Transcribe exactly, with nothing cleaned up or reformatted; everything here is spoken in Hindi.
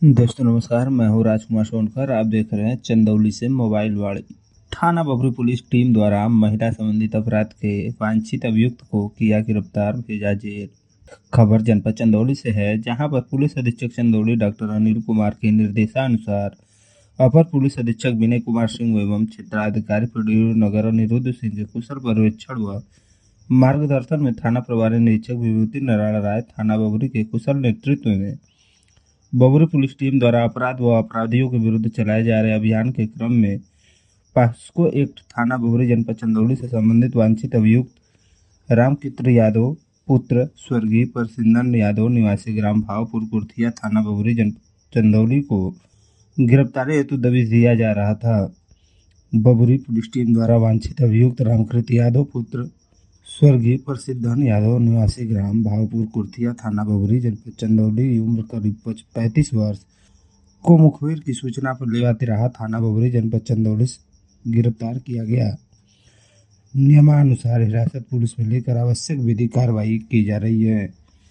दोस्तों नमस्कार, मैं हूँ राजकुमार सोनकर। आप देख रहे हैं चंदौली से मोबाइल वाड़ी। थाना बबरी पुलिस टीम द्वारा महिला संबंधित अपराध के वांछित अभियुक्त को किया गिरफ्तार, भेजा जेल। खबर जनपद चंदौली से है, जहां पर पुलिस अधीक्षक चंदौली डॉक्टर अनिल कुमार के निर्देशानुसार अपर पुलिस अधीक्षक विनय कुमार सिंह एवं क्षेत्राधिकारी प्रद्युम्न नगर अनिरुद्ध सिंह के कुशल पर्यवेक्षण व मार्गदर्शन में थाना प्रभारी निरीक्षक विभूति नारायण राय थाना बबरी के कुशल नेतृत्व में बबरी पुलिस टीम द्वारा अपराध व अपराधियों के विरुद्ध चलाए जा रहे अभियान के क्रम में पॉक्सो एक्ट थाना बबरी जनपद चंदौली से संबंधित वांछित अभियुक्त रामकित्र यादव पुत्र स्वर्गीय प्रसिद्धन यादव निवासी ग्राम भावपुर कुर्थिया थाना बबरी जनपद चंदौली को गिरफ्तारी हेतु दबिश दिया जा रहा था। बबरी पुलिस टीम द्वारा वांछित अभियुक्त रामकृत यादव पुत्र स्वर्गीय प्रसिद्धन यादव निवासी ग्राम भावपुर कुर्थिया थाना बबरी जनपद चंदौली उम्र करीब पैंतीस वर्ष को मुखबिर की सूचना पर लेवाती रहा थाना बबरी जनपद चंदौली से गिरफ्तार किया गया। नियमानुसार हिरासत पुलिस में लेकर आवश्यक विधि कार्रवाई की जा रही है।